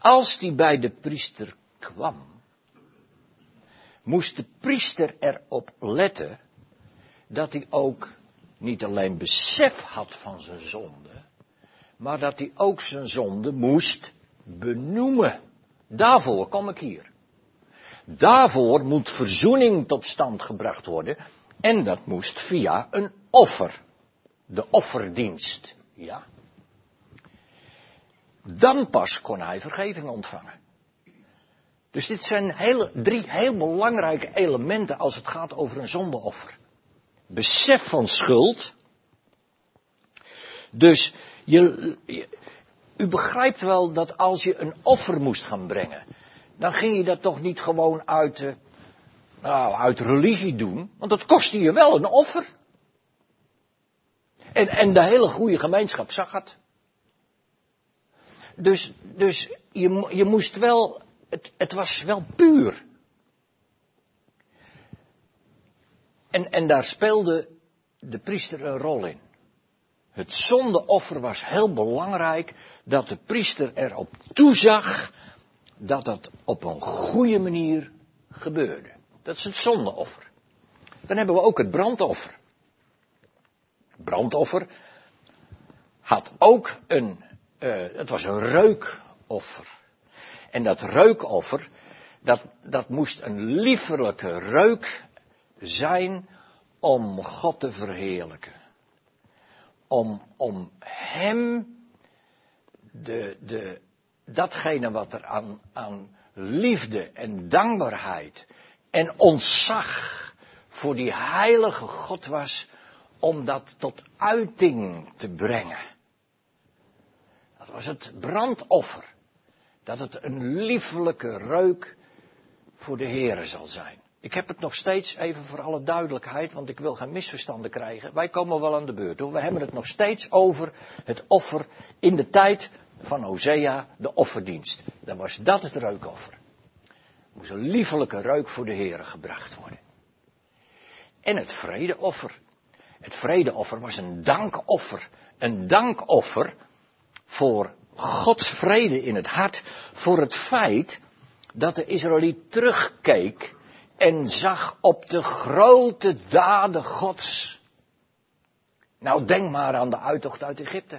als die bij de priester kwam, moest de priester erop letten dat hij ook niet alleen besef had van zijn zonde, maar dat hij ook zijn zonde moest benoemen. Daarvoor kom ik hier. Daarvoor moet verzoening tot stand gebracht worden en dat moest via een offer. De offerdienst, ja. Dan pas kon hij vergeving ontvangen. Dus dit zijn drie heel belangrijke elementen als het gaat over een zondeoffer. Besef van schuld. Dus u begrijpt wel dat als je een offer moest gaan brengen, dan ging je dat toch niet gewoon uit religie doen, want dat kostte je wel een offer. En de hele goede gemeenschap zag het. Dus je moest wel, het was wel puur. En daar speelde de priester een rol in. Het zondeoffer was heel belangrijk dat de priester erop toezag dat dat op een goede manier gebeurde. Dat is het zondeoffer. Dan hebben we ook het brandoffer. Het brandoffer had ook het was een reukoffer. En dat reukoffer, dat moest een liefelijke reuk zijn om God te verheerlijken. Om hem, datgene wat er aan liefde en dankbaarheid en ontzag voor die heilige God was, om dat tot uiting te brengen. Dat was het brandoffer. Dat het een liefelijke reuk voor de Heere zal zijn. Ik heb het nog steeds, even voor alle duidelijkheid, want ik wil geen misverstanden krijgen. Wij komen wel aan de beurt hoor. We hebben het nog steeds over het offer in de tijd van Hosea, de offerdienst. Dan was dat het reukoffer. Er moest een liefelijke reuk voor de Heere gebracht worden. En het vredeoffer. Het vredeoffer was een dankoffer. Een dankoffer voor Gods vrede in het hart. Voor het feit dat de Israëliet terugkeek en zag op de grote daden Gods. Nou, denk maar aan de uittocht uit Egypte.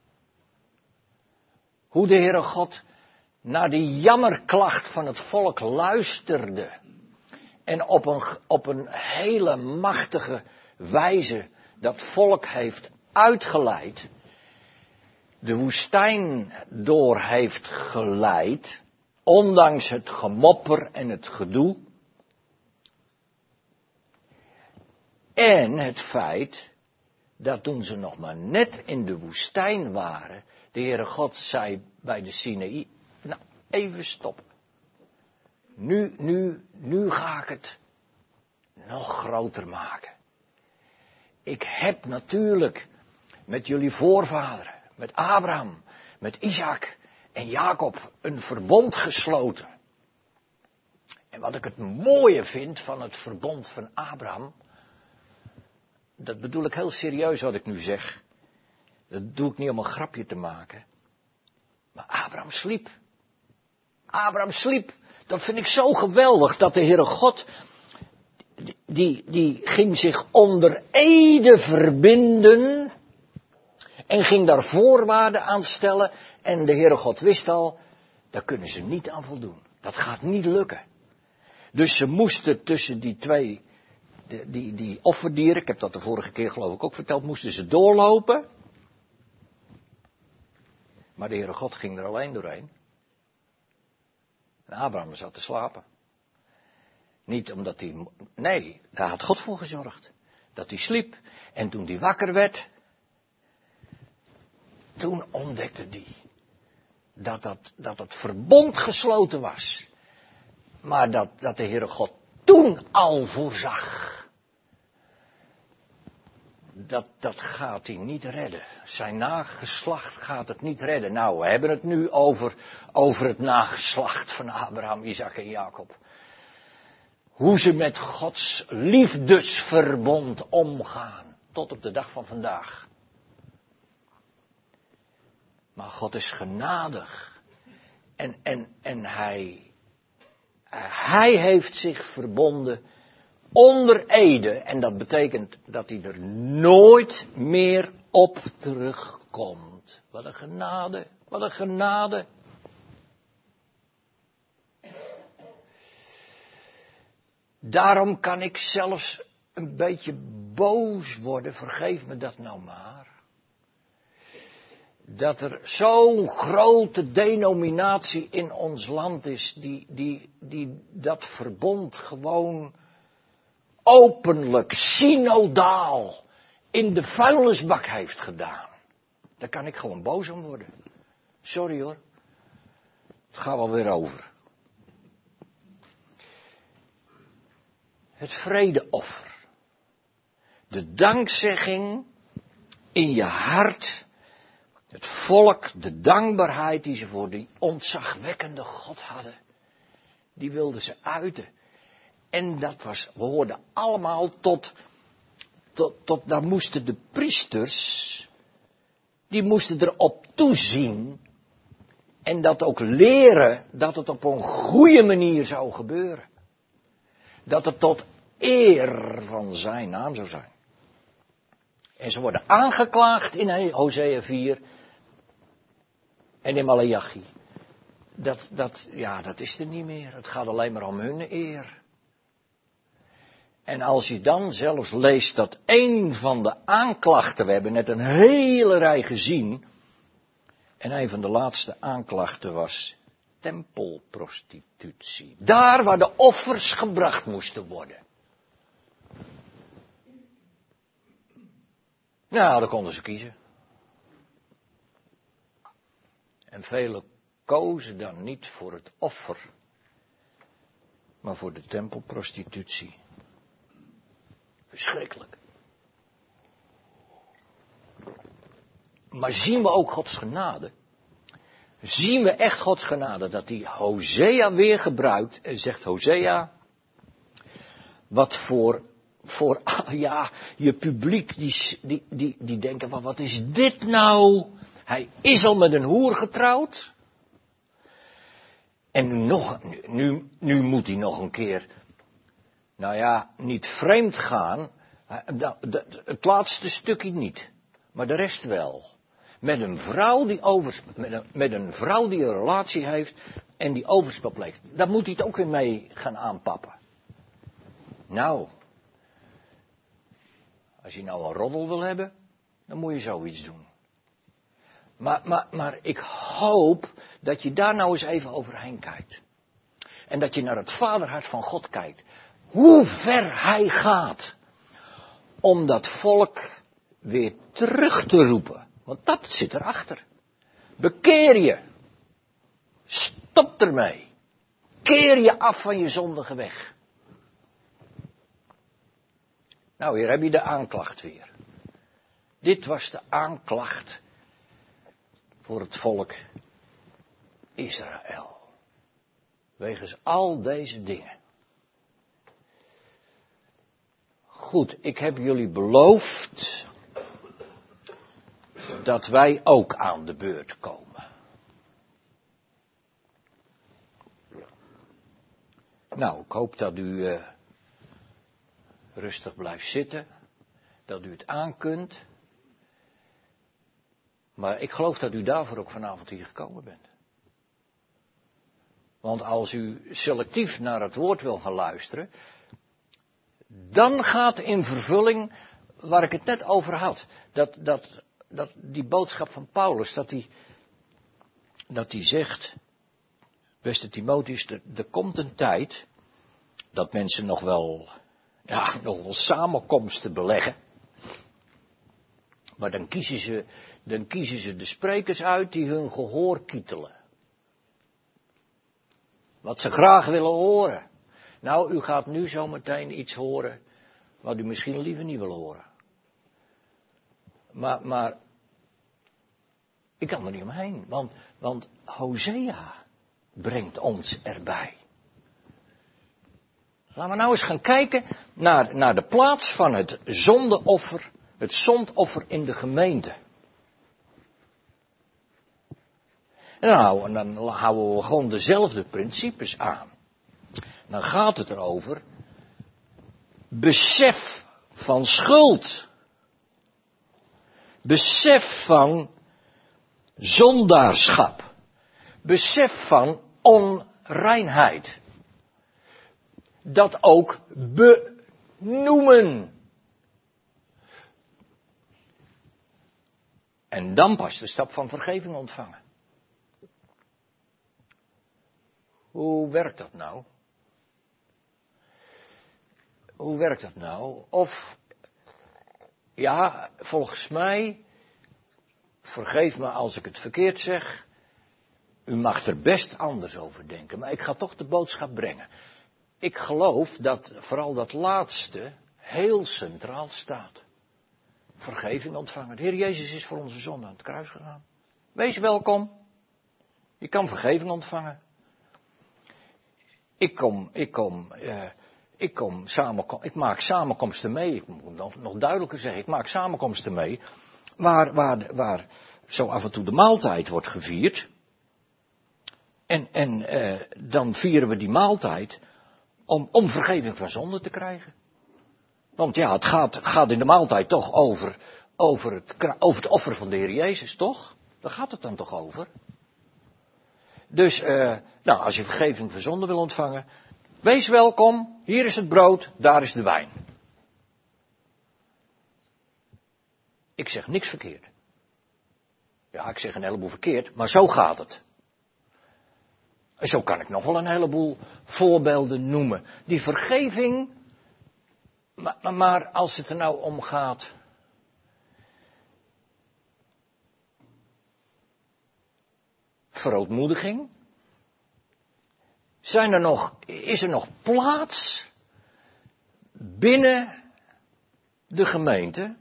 Hoe de Heere God naar die jammerklacht van het volk luisterde. En op een hele machtige wijze dat volk heeft uitgeleid. De woestijn door heeft geleid. Ondanks het gemopper en het gedoe. En het feit dat toen ze nog maar net in de woestijn waren, de Heere God zei bij de Sinaï, nou even stoppen. Nu ga ik het nog groter maken. Ik heb natuurlijk met jullie voorvaderen, met Abraham, met Isaac en Jacob een verbond gesloten. En wat ik het mooie vind van het verbond van Abraham, dat bedoel ik heel serieus wat ik nu zeg. Dat doe ik niet om een grapje te maken. Maar Abraham sliep. Abraham sliep. Dat vind ik zo geweldig dat de Heere God, die ging zich onder ede verbinden en ging daar voorwaarden aan stellen. En de Heere God wist al, daar kunnen ze niet aan voldoen. Dat gaat niet lukken. Dus ze moesten tussen die twee, die offerdieren, ik heb dat de vorige keer geloof ik ook verteld, moesten ze doorlopen. Maar de Heere God ging er alleen doorheen. En Abraham zat te slapen. Niet omdat hij, nee, daar had God voor gezorgd. Dat hij sliep. En toen hij wakker werd, toen ontdekte hij dat het verbond gesloten was. Maar dat de Heere God toen al voorzag. Dat gaat hij niet redden. Zijn nageslacht gaat het niet redden. Nou, we hebben het nu over het nageslacht van Abraham, Isaac en Jacob. Hoe ze met Gods liefdesverbond omgaan. Tot op de dag van vandaag. Maar God is genadig. En hij heeft zich verbonden onder ede. En dat betekent dat hij er nooit meer op terugkomt. Wat een genade, wat een genade. Daarom kan ik zelfs een beetje boos worden, vergeef me dat nou maar. Dat er zo'n grote denominatie in ons land is die dat verbond gewoon openlijk, synodaal in de vuilnisbak heeft gedaan. Daar kan ik gewoon boos om worden. Sorry hoor, het gaat wel weer over. Het vredeoffer. De dankzegging in je hart. Het volk, de dankbaarheid die ze voor die ontzagwekkende God hadden. Die wilden ze uiten. En dat was, we hoorden allemaal tot daar moesten de priesters, die moesten erop toezien. En dat ook leren dat het op een goede manier zou gebeuren. Dat het tot eer van zijn naam zou zijn. En ze worden aangeklaagd in Hosea 4 en in Maleachi. Dat is er niet meer. Het gaat alleen maar om hun eer. En als je dan zelfs leest dat een van de aanklachten, we hebben net een hele rij gezien, en een van de laatste aanklachten was tempelprostitutie. Daar waar de offers gebracht moesten worden. Nou, dan konden ze kiezen. En velen kozen dan niet voor het offer, maar voor de tempelprostitutie. Verschrikkelijk. Maar zien we ook Gods genade? Zien we echt Gods genade dat hij Hosea weer gebruikt en zegt Hosea, wat voor je publiek die denken van wat is dit nou? Hij is al met een hoer getrouwd. En nu moet hij nog een keer, niet vreemd gaan. Het laatste stukje niet, maar de rest wel. Met een vrouw die een relatie heeft en die overspel pleegt. Daar moet hij het ook weer mee gaan aanpappen. Nou, als je nou een roddel wil hebben, dan moet je zoiets doen. Maar ik hoop dat je daar nou eens even overheen kijkt. En dat je naar het vaderhart van God kijkt. Hoe ver hij gaat om dat volk weer terug te roepen. Want dat zit erachter. Bekeer je. Stop ermee. Keer je af van je zondige weg. Nou, hier heb je de aanklacht weer. Dit was de aanklacht voor het volk Israël. Wegens al deze dingen. Goed, ik heb jullie beloofd dat wij ook aan de beurt komen. Nou, ik hoop dat u rustig blijft zitten, dat u het aan kunt. Maar ik geloof dat u daarvoor ook vanavond hier gekomen bent. Want als u selectief naar het woord wil gaan luisteren, dan gaat in vervulling waar ik het net over had. Dat die boodschap van Paulus, dat die zegt, beste Timotheus, er komt een tijd dat mensen nog wel samenkomsten beleggen. Maar dan kiezen ze de sprekers uit die hun gehoor kietelen. Wat ze graag willen horen. Nou, u gaat nu zometeen iets horen wat u misschien liever niet wil horen. Maar ik kan er niet omheen, want Hosea brengt ons erbij. Laten we nou eens gaan kijken naar de plaats van het zondeoffer, het zondoffer in de gemeente. Nou, en dan houden we gewoon dezelfde principes aan. Dan gaat het erover. Besef van schuld. Besef van zondaarschap. Besef van onreinheid. Dat ook benoemen. En dan pas de stap van vergeving ontvangen. Hoe werkt dat nou? Hoe werkt dat nou? Of, ja, volgens mij, vergeef me als ik het verkeerd zeg, u mag er best anders over denken, maar ik ga toch de boodschap brengen. Ik geloof dat vooral dat laatste heel centraal staat. Vergeving ontvangen. De Heer Jezus is voor onze zonde aan het kruis gegaan. Wees welkom. Je kan vergeving ontvangen. Ik maak samenkomsten mee. Ik moet nog duidelijker zeggen. Ik maak samenkomsten mee. Waar zo af en toe de maaltijd wordt gevierd. En dan vieren we die maaltijd om vergeving van zonde te krijgen. Want ja, het gaat in de maaltijd toch over het offer van de Heer Jezus, toch? Daar gaat het dan toch over? Dus, als je vergeving van zonde wil ontvangen, wees welkom, hier is het brood, daar is de wijn. Ik zeg niks verkeerd. Ja, ik zeg een heleboel verkeerd, maar zo gaat het. En zo kan ik nog wel een heleboel voorbeelden noemen. Die vergeving, maar als het er nou om gaat. Verootmoediging. Is er nog plaats binnen de gemeente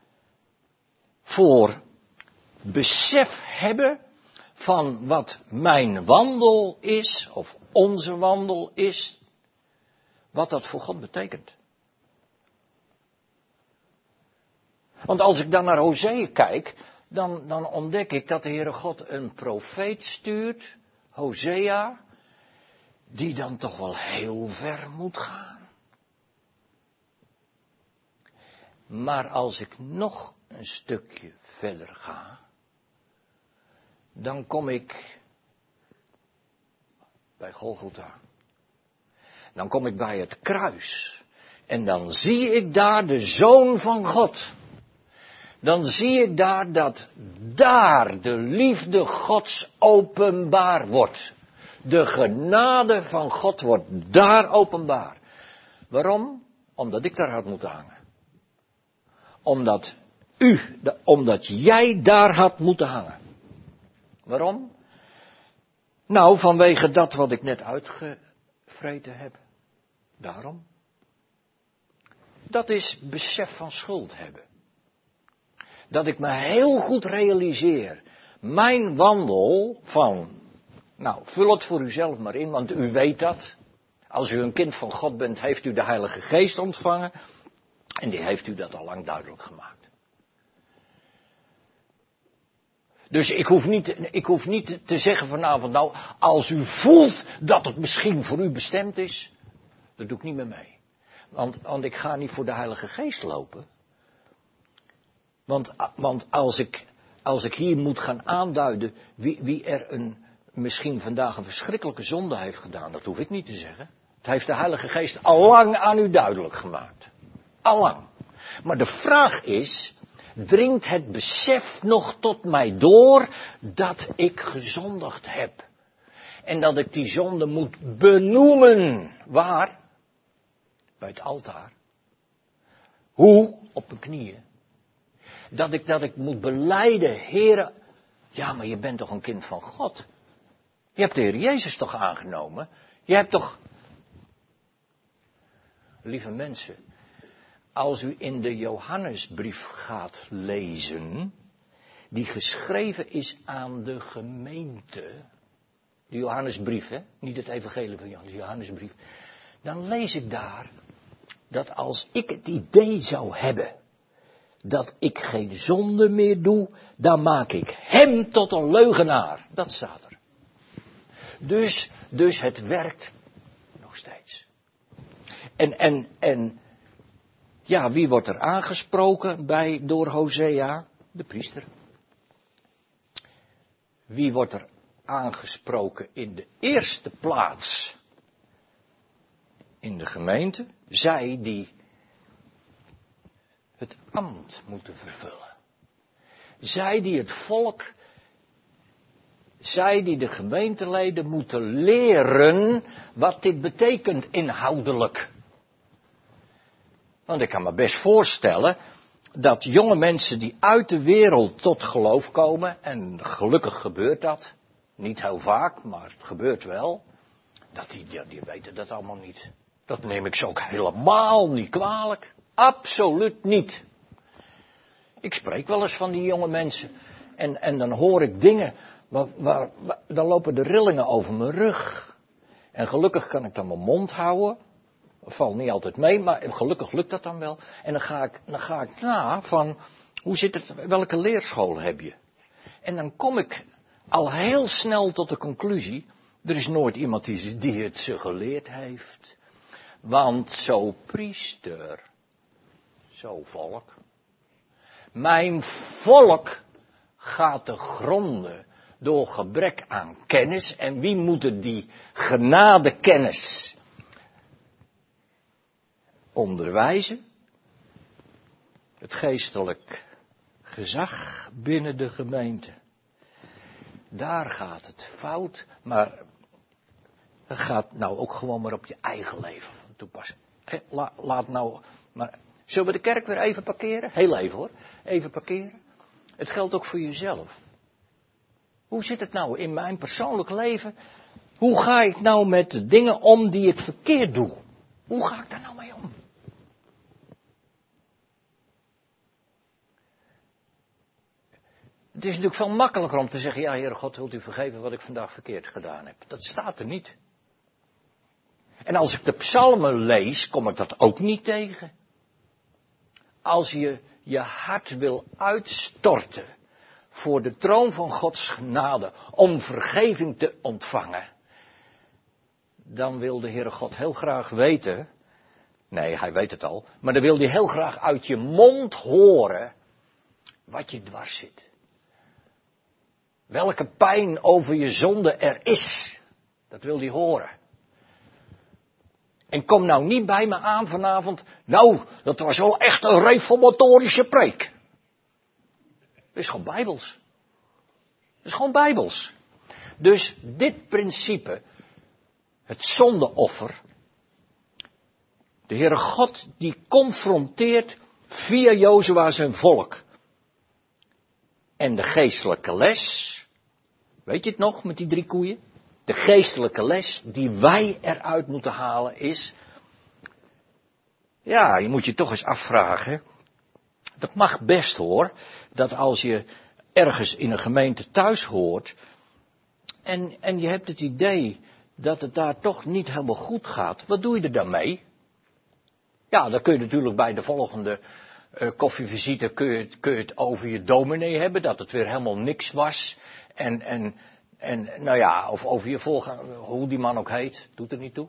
voor besef hebben van wat mijn wandel is, of onze wandel is, wat dat voor God betekent. Want als ik dan naar Hosea kijk, dan ontdek ik dat de Heere God een profeet stuurt, Hosea, die dan toch wel heel ver moet gaan. Maar als ik nog een stukje verder ga, dan kom ik bij Golgotha. Dan kom ik bij het kruis. En dan zie ik daar de Zoon van God. Dan zie ik dat daar de liefde Gods openbaar wordt. De genade van God wordt daar openbaar. Waarom? Omdat ik daar had moeten hangen. Omdat jij daar had moeten hangen. Waarom? Nou, vanwege dat wat ik net uitgevreten heb. Daarom. Dat is besef van schuld hebben. Dat ik me heel goed realiseer. Mijn wandel van, vul het voor uzelf maar in, want u weet dat. Als u een kind van God bent, heeft u de Heilige Geest ontvangen. En die heeft u dat al lang duidelijk gemaakt. Dus ik hoef niet te zeggen vanavond, als u voelt dat het misschien voor u bestemd is, dat doe ik niet meer mee. Want ik ga niet voor de Heilige Geest lopen. Want als ik hier moet gaan aanduiden wie er misschien vandaag een verschrikkelijke zonde heeft gedaan, dat hoef ik niet te zeggen. Het heeft de Heilige Geest al lang aan u duidelijk gemaakt. Allang. Maar de vraag is, dringt het besef nog tot mij door dat ik gezondigd heb? En dat ik die zonde moet benoemen. Waar? Bij het altaar. Hoe? Op mijn knieën. Dat ik moet belijden, Heere, ja, maar je bent toch een kind van God? Je hebt de Heer Jezus toch aangenomen? Je hebt toch... Lieve mensen, als u in de Johannesbrief gaat lezen, die geschreven is aan de gemeente, de Johannesbrief, niet het evangelie van Johannes, de Johannesbrief, dan lees ik daar dat als ik het idee zou hebben dat ik geen zonde meer doe, dan maak ik hem tot een leugenaar. Dat staat er. Dus het werkt nog steeds. En ja, wie wordt er aangesproken door Hosea? De priester. Wie wordt er aangesproken in de eerste plaats? In de gemeente? Zij die het ambt moeten vervullen. Zij die het volk, zij die de gemeenteleden moeten leren wat dit betekent inhoudelijk. Want ik kan me best voorstellen dat jonge mensen die uit de wereld tot geloof komen, en gelukkig gebeurt dat, niet heel vaak, maar het gebeurt wel, dat die weten dat allemaal niet. Dat neem ik ze ook helemaal niet kwalijk. Absoluut niet. Ik spreek wel eens van die jonge mensen. En dan hoor ik dingen. Dan lopen de rillingen over mijn rug. En gelukkig kan ik dan mijn mond houden. Valt niet altijd mee, maar gelukkig lukt dat dan wel. En dan ga ik na van, hoe zit het, welke leerschool heb je? En dan kom ik al heel snel tot de conclusie, er is nooit iemand die het ze geleerd heeft. Want zo priester, zo volk. Mijn volk gaat te gronden door gebrek aan kennis. En wie moeten die genadekennis onderwijzen? Het geestelijk gezag binnen de gemeente. Daar gaat het fout, maar het gaat nou ook gewoon maar op je eigen leven van toepassen. Laat nou, maar zullen we de kerk weer even parkeren? Heel even hoor, even parkeren. Het geldt ook voor jezelf. Hoe zit het nou in mijn persoonlijk leven? Hoe ga ik nou met de dingen om die ik verkeerd doe? Hoe ga ik daar nou mee om? Het is natuurlijk veel makkelijker om te zeggen, ja Heere God, wilt u vergeven wat ik vandaag verkeerd gedaan heb. Dat staat er niet. En als ik de psalmen lees, kom ik dat ook niet tegen. Als je je hart wil uitstorten voor de troon van Gods genade om vergeving te ontvangen, dan wil de Heere God heel graag weten, nee, hij weet het al, maar dan wil hij heel graag uit je mond horen wat je dwars zit. Welke pijn over je zonde er is, dat wil hij horen. En kom nou niet bij me aan vanavond, nou, dat was wel echt een reformatorische preek. Dat is gewoon bijbels. Dat is gewoon bijbels. Dus dit principe, het zondeoffer, de Heere God die confronteert via Jozua zijn volk. En de geestelijke les, weet je het nog met die 3 koeien? De geestelijke les die wij eruit moeten halen is, ja, je moet je toch eens afvragen, dat mag best hoor, dat als je ergens in een gemeente thuis hoort en je hebt het idee dat het daar toch niet helemaal goed gaat, wat doe je er dan mee? Ja, dan kun je natuurlijk bij de volgende koffievisite kun je het over je dominee hebben, dat het weer helemaal niks was. En nou ja, of over je voorganger, hoe die man ook heet, doet er niet toe.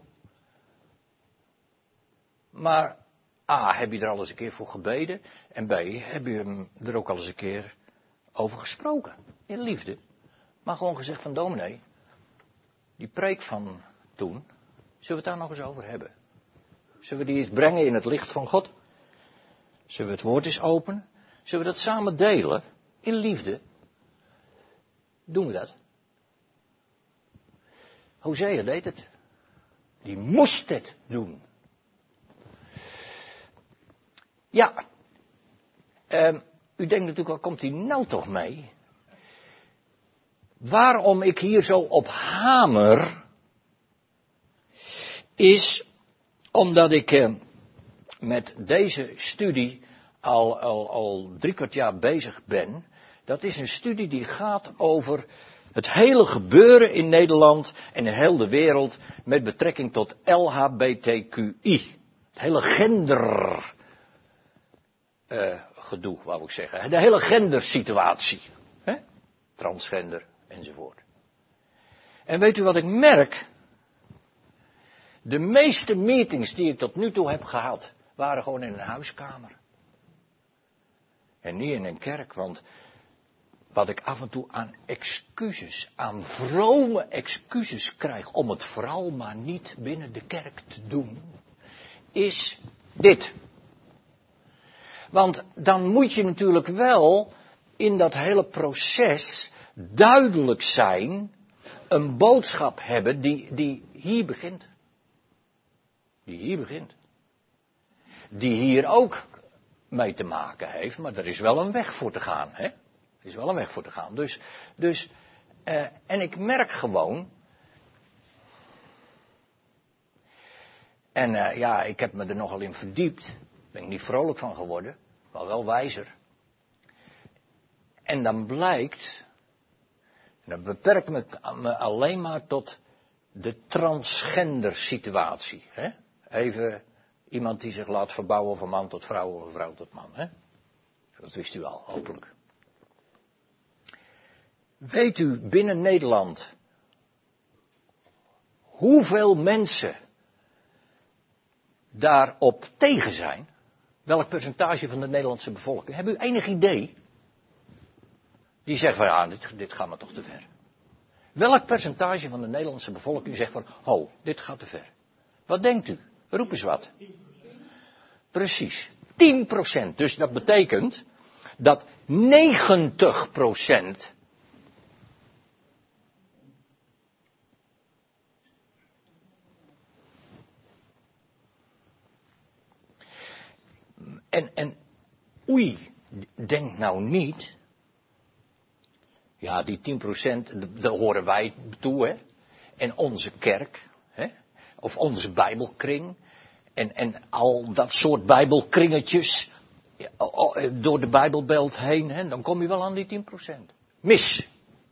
Maar A, heb je er al eens een keer voor gebeden. En B, heb je hem er ook al eens een keer over gesproken. In liefde. Maar gewoon gezegd van dominee, die preek van toen, zullen we het daar nog eens over hebben? Zullen we die eens brengen in het licht van God? Zullen we het woord eens openen? Zullen we dat samen delen? In liefde? Doen we dat? Hosea deed het. Die moest het doen. Ja. U denkt natuurlijk, waar komt hij nou toch mee? Waarom ik hier zo op hamer, is omdat ik met deze studie al 3/4 jaar bezig ben. Dat is een studie die gaat over het hele gebeuren in Nederland en in heel de wereld met betrekking tot LHBTQI. Het hele gender gedoe, wou ik zeggen. De hele gendersituatie. Transgender enzovoort. En weet u wat ik merk? De meeste meetings die ik tot nu toe heb gehad, waren gewoon in een huiskamer. En niet in een kerk, want wat ik af en toe aan excuses, aan vrome excuses krijg om het vooral maar niet binnen de kerk te doen, is dit. Want dan moet je natuurlijk wel in dat hele proces duidelijk zijn, een boodschap hebben die hier begint. Die hier begint. Die hier ook mee te maken heeft, maar er is wel een weg voor te gaan, hè? Er is wel een weg voor te gaan. En ik merk gewoon. En ik heb me er nogal in verdiept. Daar ben ik niet vrolijk van geworden, maar wel wijzer. En dan blijkt, en dan beperk ik me alleen maar tot de transgender situatie. Hè? Even iemand die zich laat verbouwen van man tot vrouw of van vrouw tot man. Hè? Dat wist u al, hopelijk. Weet u binnen Nederland hoeveel mensen daarop tegen zijn? Welk percentage van de Nederlandse bevolking? Hebben u enig idee? Die zegt van ja, dit gaat maar toch te ver. Welk percentage van de Nederlandse bevolking zegt van, ho, dit gaat te ver? Wat denkt u? Roep eens wat. 10%. Precies, 10%. Dus dat betekent dat 90% En oei, denk nou niet. Ja, die 10%, daar horen wij toe, hè. En onze kerk, hè. Of onze bijbelkring. En al dat soort bijbelkringetjes door de bijbelbelt heen, hè. Dan kom je wel aan die 10%. Mis.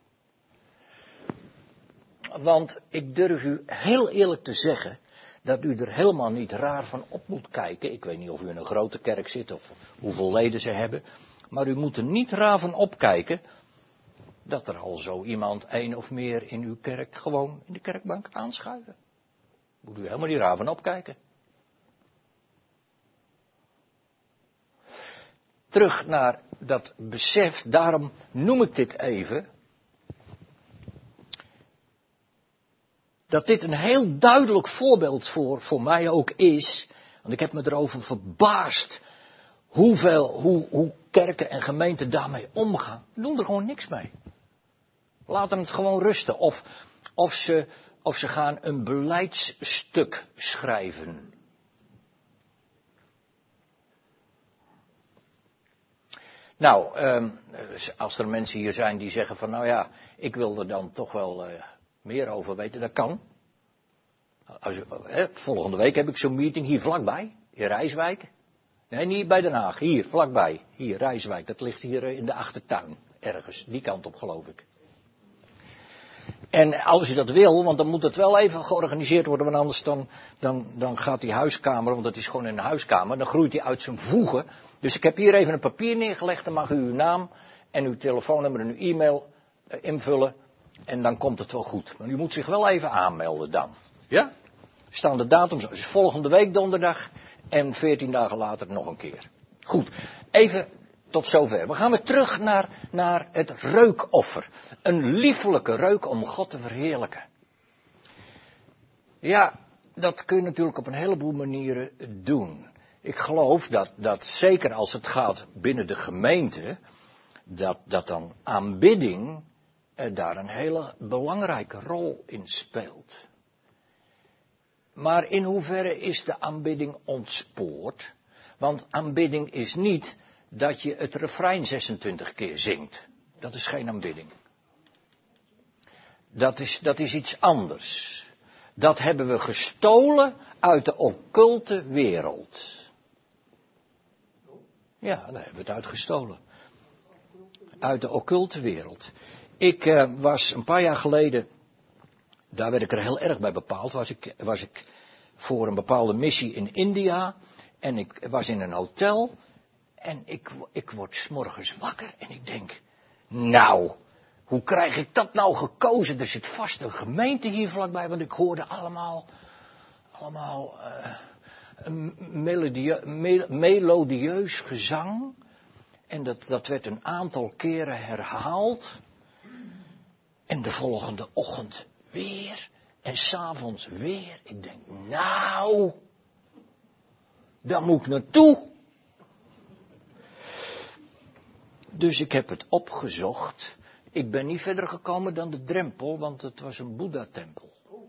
Want ik durf u heel eerlijk te zeggen dat u er helemaal niet raar van op moet kijken. Ik weet niet of u in een grote kerk zit of hoeveel leden ze hebben. Maar u moet er niet raar van opkijken dat er al zo iemand één of meer in uw kerk gewoon in de kerkbank aanschuiven. Moet u helemaal niet raar van opkijken. Terug naar dat besef, daarom noem ik dit even. Dat dit een heel duidelijk voorbeeld voor mij ook is. Want ik heb me erover verbaasd. Hoe kerken en gemeenten daarmee omgaan. Doen er gewoon niks mee. Laten het gewoon rusten. Of ze gaan een beleidsstuk schrijven. Nou, als er mensen hier zijn die zeggen van nou ja, ik wil er dan toch wel meer over weten, dat kan. Volgende week heb ik zo'n meeting hier vlakbij, in Rijswijk. Nee, niet bij Den Haag, hier vlakbij. Hier, Rijswijk, dat ligt hier in de achtertuin, ergens, die kant op geloof ik. En als u dat wil, want dan moet het wel even georganiseerd worden, want anders dan gaat die huiskamer, want het is gewoon een huiskamer, dan groeit die uit zijn voegen. Dus ik heb hier even een papier neergelegd, dan mag u uw naam en uw telefoonnummer en uw e-mail invullen. En dan komt het wel goed. Maar u moet zich wel even aanmelden dan. Ja? Staan de datums, dus volgende week donderdag en 14 dagen later nog een keer. Goed, even tot zover. We gaan weer terug naar het reukoffer. Een liefelijke reuk om God te verheerlijken. Ja, dat kun je natuurlijk op een heleboel manieren doen. Ik geloof dat zeker als het gaat binnen de gemeente, dat dan aanbidding daar een hele belangrijke rol in speelt. Maar in hoeverre is de aanbidding ontspoord? Want aanbidding is niet dat je het refrein 26 keer zingt. Dat is geen aanbidding. Dat is iets anders. Dat hebben we gestolen uit de occulte wereld. Ja, daar hebben we het uit gestolen. Uit de occulte wereld. Ik was een paar jaar geleden, daar werd ik er heel erg bij bepaald, was ik voor een bepaalde missie in India. En ik was in een hotel. En ik word 's morgens wakker en ik denk, nou, Hoe krijg ik dat nou gekozen? Er zit vast een gemeente hier vlakbij, want ik hoorde allemaal een melodieus gezang. En dat werd een aantal keren herhaald. En de volgende ochtend weer. En 's avonds weer. Ik denk, nou, daar moet ik naartoe. Dus ik heb het opgezocht. Ik ben niet verder gekomen dan de drempel, want het was een Boeddha-tempel.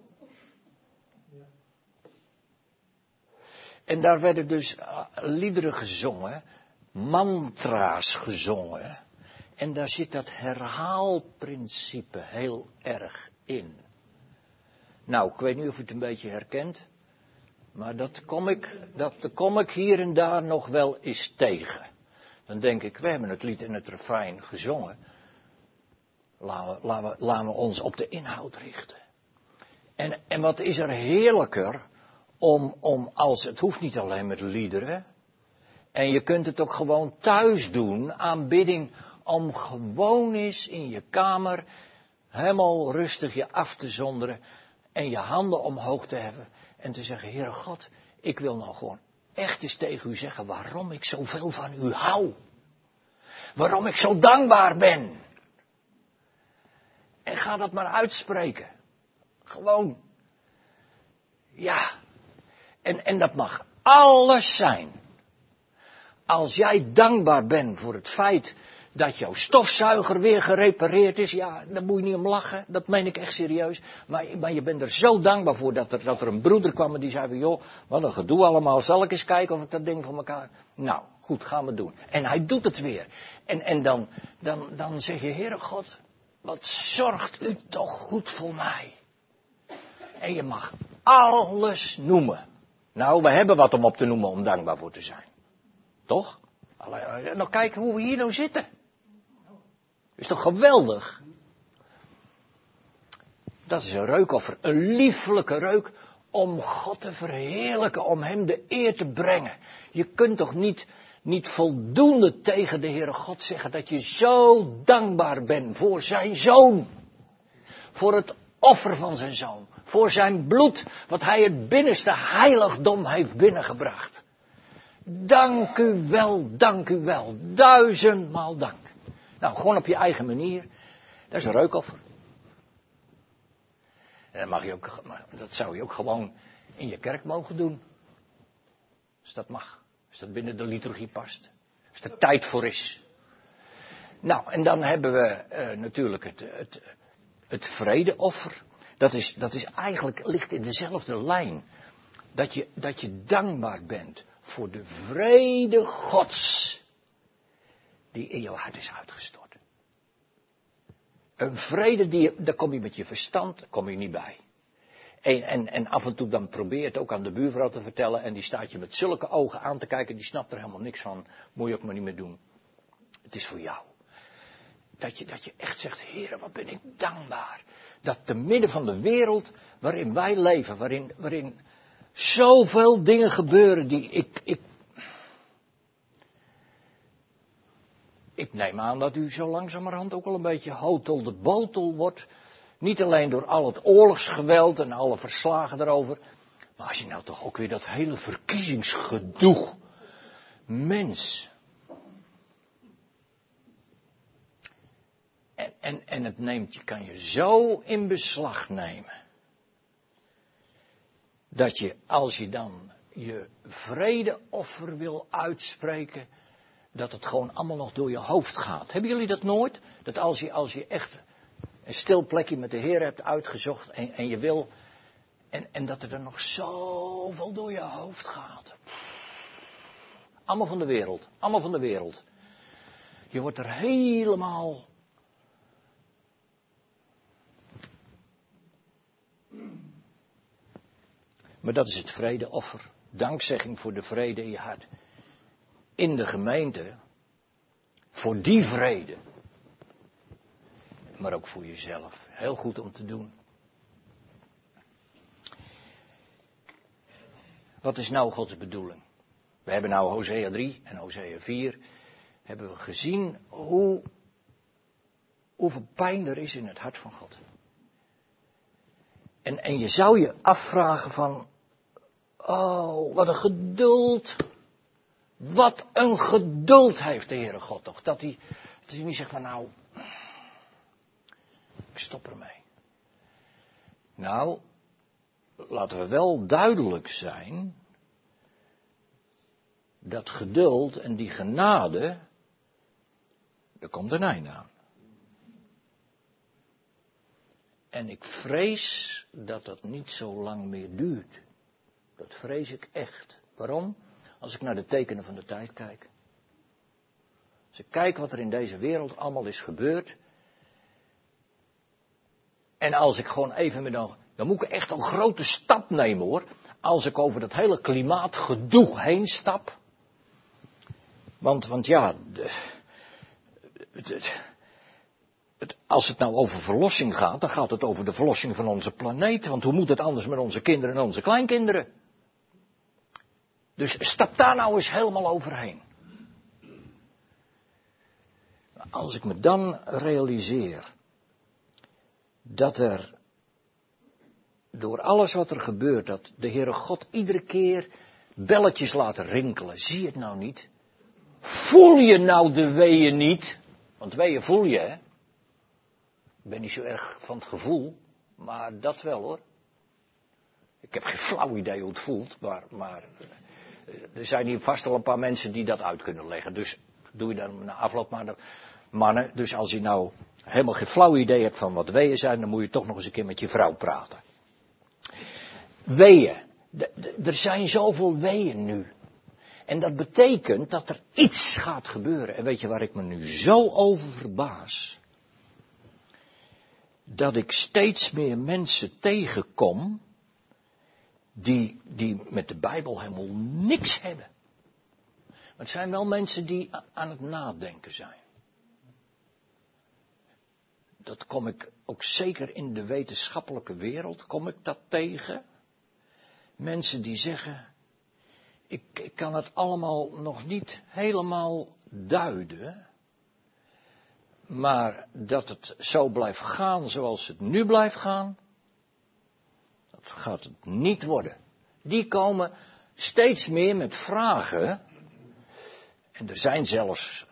En daar werden dus liederen gezongen, mantra's gezongen. En daar zit dat herhaalprincipe heel erg in. Nou, ik weet niet of u het een beetje herkent, maar dat kom ik hier en daar nog wel eens tegen. Dan denk ik, we hebben het lied en het refrein gezongen. Laten we ons op de inhoud richten. En wat is er heerlijker om als, het hoeft niet alleen met liederen. En je kunt het ook gewoon thuis doen, aanbidding, om gewoon eens in je kamer helemaal rustig je af te zonderen en je handen omhoog te hebben en te zeggen, Heere God, ik wil nou gewoon echt eens tegen u zeggen waarom ik zoveel van u hou. Waarom ik zo dankbaar ben. En ga dat maar uitspreken. Gewoon. Ja. En dat mag alles zijn. Als jij dankbaar bent voor het feit dat jouw stofzuiger weer gerepareerd is, ja, daar moet je niet om lachen, dat meen ik echt serieus. Maar je bent er zo dankbaar voor dat er een broeder kwam en die zei van, joh, wat een gedoe allemaal, zal ik eens kijken of ik dat ding van elkaar. Nou, goed, gaan we doen. En hij doet het weer. En dan zeg je, Heere God, wat zorgt u toch goed voor mij. En je mag alles noemen. Nou, we hebben wat om op te noemen om dankbaar voor te zijn. Toch? Nou, kijk hoe we hier nou zitten. Is toch geweldig? Dat is een reukoffer. Een lieflijke reuk om God te verheerlijken. Om hem de eer te brengen. Je kunt toch niet voldoende tegen de Heere God zeggen dat je zo dankbaar bent voor zijn Zoon. Voor het offer van zijn Zoon. Voor zijn bloed wat hij het binnenste heiligdom heeft binnengebracht. Dank u wel, 1000-maal dank. Nou, gewoon op je eigen manier. Dat is een reukoffer. En dat zou je ook gewoon in je kerk mogen doen. Als dat mag. Als dat binnen de liturgie past. Als er tijd voor is. Nou, en dan hebben we natuurlijk het vredeoffer. Dat is eigenlijk, ligt in dezelfde lijn. Dat je dankbaar bent voor de vrede Gods die in jouw hart is uitgestort. Een vrede, daar kom je met je verstand kom je niet bij. En af en toe dan probeer je het ook aan de buurvrouw te vertellen en die staat je met zulke ogen aan te kijken, die snapt er helemaal niks van. Moet je ook maar niet meer doen. Het is voor jou. Dat je echt zegt, Heere, wat ben ik dankbaar. Dat te midden van de wereld waarin wij leven, waarin zoveel dingen gebeuren die ik neem aan dat u zo langzamerhand ook al een beetje hotel de botel wordt. Niet alleen door al het oorlogsgeweld en alle verslagen daarover. Maar als je nou toch ook weer dat hele verkiezingsgedoe. Mens. En het kan je zo in beslag nemen. Dat je, als je dan je vredeoffer wil uitspreken, dat het gewoon allemaal nog door je hoofd gaat. Hebben jullie dat nooit? Dat als je echt een stil plekje met de Heer hebt uitgezocht en je wil, en dat er dan nog zoveel door je hoofd gaat. Allemaal van de wereld. Je wordt er helemaal. Maar dat is het vredeoffer. Dankzegging voor de vrede in je hart. In de gemeente. Voor die vrede. Maar ook voor jezelf. Heel goed om te doen. Wat is nou Gods bedoeling? We hebben nou Hosea 3 en Hosea 4. Hebben we gezien hoe hoeveel pijn er is in het hart van God. En je zou je afvragen van, oh, wat een geduld. Wat een geduld heeft de Heere God toch. Dat hij niet zegt van nou, ik stop ermee. Nou, laten we wel duidelijk zijn, dat geduld en die genade, er komt een einde aan. En ik vrees dat dat niet zo lang meer duurt. Dat vrees ik echt. Waarom? Als ik naar de tekenen van de tijd kijk. Als ik kijk wat er in deze wereld allemaal is gebeurd. En als ik gewoon even dan moet ik echt een grote stap nemen hoor. Als ik over dat hele klimaatgedoe heen stap. Want ja, als het nou over verlossing gaat, dan gaat het over de verlossing van onze planeet. Want hoe moet het anders met onze kinderen en onze kleinkinderen? Dus stap daar nou eens helemaal overheen. Als ik me dan realiseer dat er door alles wat er gebeurt, dat de Heere God iedere keer belletjes laat rinkelen. Zie je het nou niet? Voel je nou de weeën niet? Want weeën voel je, hè? Ik ben niet zo erg van het gevoel, maar dat wel hoor. Ik heb geen flauw idee hoe het voelt, maar er zijn hier vast al een paar mensen die dat uit kunnen leggen. Dus doe je dan na afloop maar de mannen. Dus als je nou helemaal geen flauw idee hebt van wat weeën zijn, dan moet je toch nog eens een keer met je vrouw praten. Weeën. Er zijn zoveel weeën nu. En dat betekent dat er iets gaat gebeuren. En weet je waar ik me nu zo over verbaas? Dat ik steeds meer mensen tegenkom die met de Bijbel helemaal niks hebben. Maar het zijn wel mensen die aan het nadenken zijn. Dat kom ik ook zeker in de wetenschappelijke wereld, kom ik dat tegen. Mensen die zeggen, ik kan het allemaal nog niet helemaal duiden. Maar dat het zo blijft gaan zoals het nu blijft gaan, dat gaat het niet worden. Die komen steeds meer met vragen. En er zijn zelfs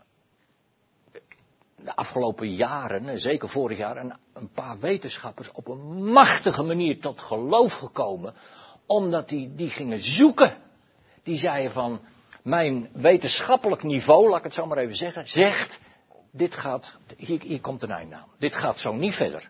de afgelopen jaren, zeker vorig jaar, een paar wetenschappers op een machtige manier tot geloof gekomen. Omdat die gingen zoeken. Die zeiden van, mijn wetenschappelijk niveau, laat ik het zo maar even zeggen, zegt, hier komt een einde aan. Dit gaat zo niet verder.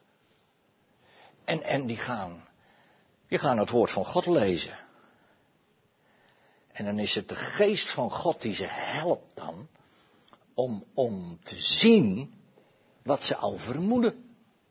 En die gaan het woord van God lezen. En dan is het de geest van God die ze helpt dan om te zien wat ze al vermoeden.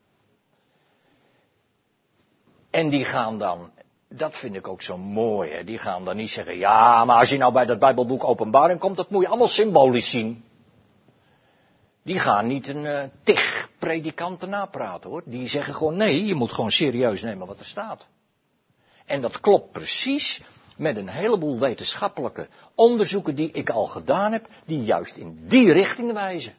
En die gaan dan, dat vind ik ook zo mooi, hè, die gaan dan niet zeggen, ja, maar als je nou bij dat Bijbelboek Openbaring komt, dat moet je allemaal symbolisch zien. Die gaan niet een tig predikanten napraten hoor. Die zeggen gewoon nee, je moet gewoon serieus nemen wat er staat. En dat klopt precies met een heleboel wetenschappelijke onderzoeken die ik al gedaan heb, die juist in die richting wijzen.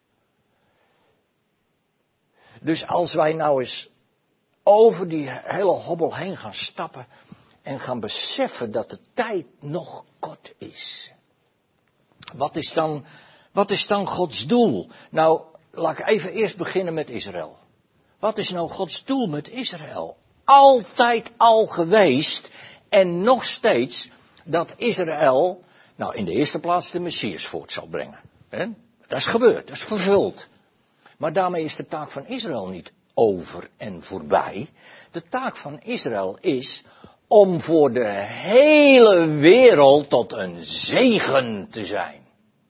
Dus als wij nou eens over die hele hobbel heen gaan stappen en gaan beseffen dat de tijd nog kort is. Wat is dan Gods doel? Nou, laat ik even eerst beginnen met Israël. Wat is nou Gods doel met Israël? Altijd al geweest en nog steeds dat Israël, nou in de eerste plaats de Messias voort zal brengen. Dat is gebeurd, dat is vervuld. Maar daarmee is de taak van Israël niet over en voorbij. De taak van Israël is om voor de hele wereld tot een zegen te zijn.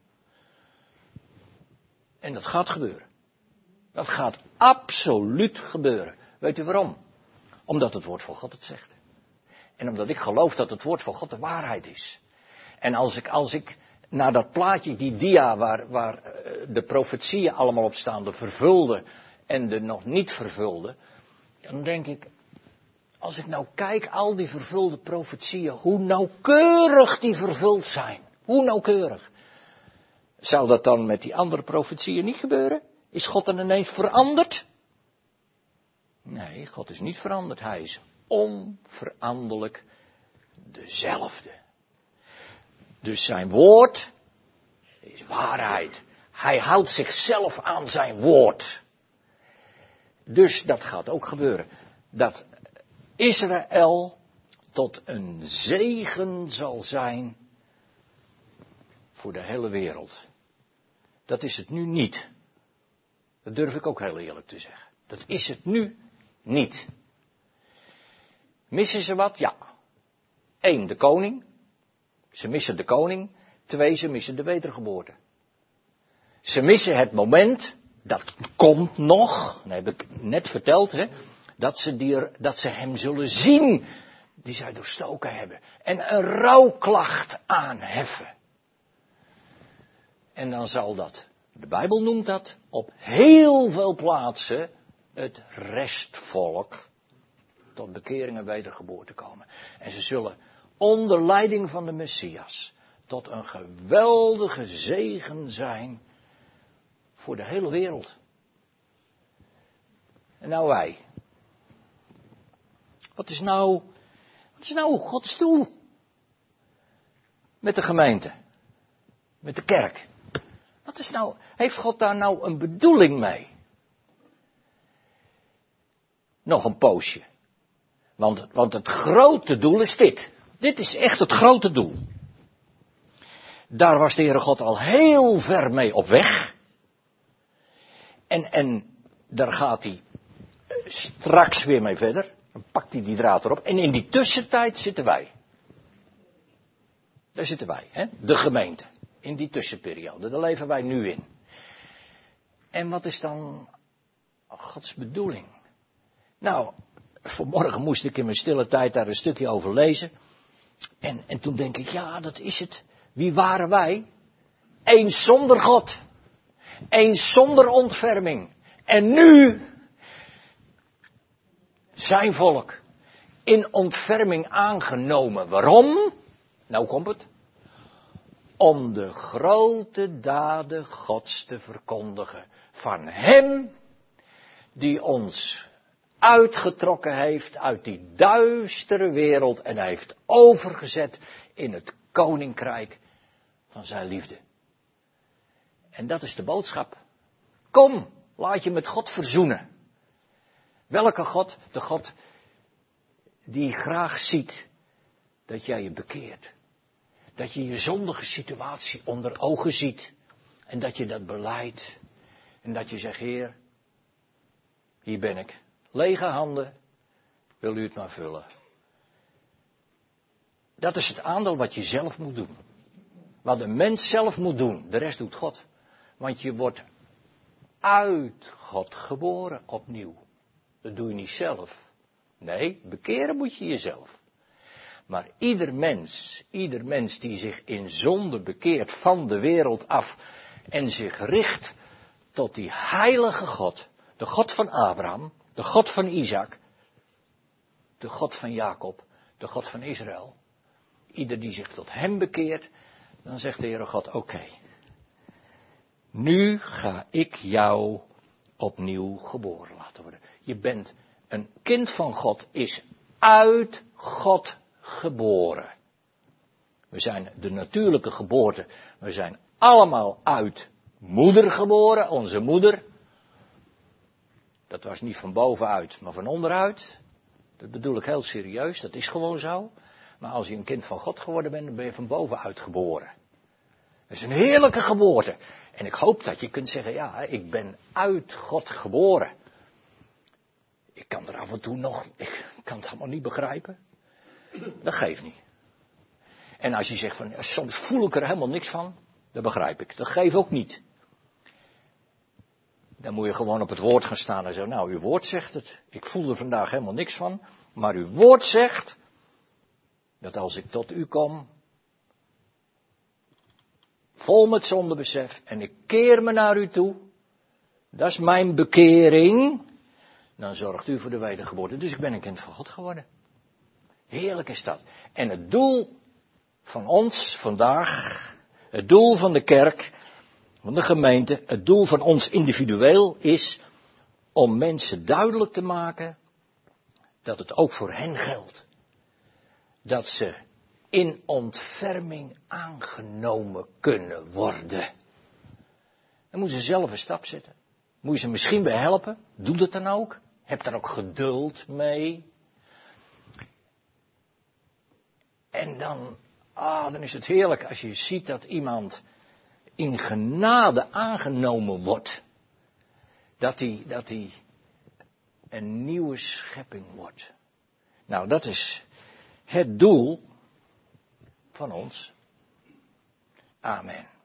En dat gaat gebeuren. Dat gaat absoluut gebeuren. Weet u waarom? Omdat het woord van God het zegt. En omdat ik geloof dat het woord van God de waarheid is. En als ik naar dat plaatje, die dia waar de profetieën allemaal op staan, de vervulde en de nog niet vervulde, dan denk ik, als ik nou kijk, al die vervulde profetieën, hoe nauwkeurig die vervuld zijn. Hoe nauwkeurig. Zou dat dan met die andere profetieën niet gebeuren? Is God dan ineens veranderd? Nee, God is niet veranderd. Hij is onveranderlijk dezelfde. Dus zijn woord is waarheid. Hij houdt zichzelf aan zijn woord. Dus dat gaat ook gebeuren. Dat Israël tot een zegen zal zijn voor de hele wereld. Dat is het nu niet. Dat durf ik ook heel eerlijk te zeggen. Dat is het nu niet. Missen ze wat? Ja. 1, de koning. Ze missen de koning. 2, ze missen de wedergeboorte. Ze missen het moment, dat komt nog, dat heb ik net verteld, hè, dat ze hem zullen zien, die zij doorstoken hebben. En een rouwklacht aanheffen. En dan zal dat, de Bijbel noemt dat, op heel veel plaatsen het restvolk tot bekering en wedergeboorte komen. En ze zullen onder leiding van de Messias tot een geweldige zegen zijn voor de hele wereld. En nou wij. Wat is nou Gods doel? Met de gemeente. Met de kerk. Heeft God daar nou een bedoeling mee? Nog een poosje. Want het grote doel is dit. Dit is echt het grote doel. Daar was de Heere God al heel ver mee op weg. En daar gaat hij straks weer mee verder. Dan pakt hij die draad erop. En in die tussentijd zitten wij. Daar zitten wij, hè? De gemeente. In die tussenperiode. Daar leven wij nu in. En wat is dan Gods bedoeling? Nou, vanmorgen moest ik in mijn stille tijd daar een stukje over lezen. En toen denk ik, ja, dat is het. Wie waren wij? Eén zonder God. Eén zonder ontferming. En nu zijn volk in ontferming aangenomen. Waarom? Nou komt het. Om de grote daden Gods te verkondigen. Van Hem die ons uitgetrokken heeft uit die duistere wereld en heeft overgezet in het koninkrijk van zijn liefde. En dat is de boodschap. Kom, laat je met God verzoenen. Welke God? De God die graag ziet dat jij je bekeert. Dat je je zondige situatie onder ogen ziet. En dat je dat belijdt. En dat je zegt, Heer, hier ben ik. Lege handen, wil u het maar vullen. Dat is het aandeel wat je zelf moet doen. Wat de mens zelf moet doen, de rest doet God. Want je wordt uit God geboren opnieuw. Dat doe je niet zelf. Nee, bekeren moet je jezelf. Maar ieder mens die zich in zonde bekeert van de wereld af en zich richt tot die heilige God, de God van Abraham, de God van Isaac, de God van Jacob, de God van Israël. Ieder die zich tot hem bekeert, dan zegt de Heere God, oké, nu ga ik jou opnieuw geboren laten worden. Je bent een kind van God, is uit God geboren. We zijn de natuurlijke geboorte. We zijn allemaal uit moeder geboren, onze moeder. Dat was niet van bovenuit, maar van onderuit. Dat bedoel ik heel serieus, dat is gewoon zo. Maar als je een kind van God geworden bent, dan ben je van bovenuit geboren. Dat is een heerlijke geboorte. En ik hoop dat je kunt zeggen, ja, ik ben uit God geboren. Ik kan er af en toe nog, ik kan het allemaal niet begrijpen. Dat geeft niet. En als je zegt van, ja, soms voel ik er helemaal niks van, dat begrijp ik. Dat geeft ook niet. Dan moet je gewoon op het woord gaan staan en zeggen, nou, uw woord zegt het. Ik voel er vandaag helemaal niks van. Maar uw woord zegt, dat als ik tot u kom, vol met zondebesef, en ik keer me naar u toe, dat is mijn bekering, dan zorgt u voor de wedergeboorte. Dus ik ben een kind van God geworden. Heerlijk is dat. En het doel van ons vandaag, het doel van de kerk, van de gemeente, het doel van ons individueel is om mensen duidelijk te maken dat het ook voor hen geldt. Dat ze in ontferming aangenomen kunnen worden. Dan moeten ze zelf een stap zetten. Moet je ze misschien bij helpen. Doe dat dan ook. Heb daar ook geduld mee. En dan is het heerlijk als je ziet dat iemand in genade aangenomen wordt. Dat hij een nieuwe schepping wordt. Nou, dat is het doel van ons. Amen.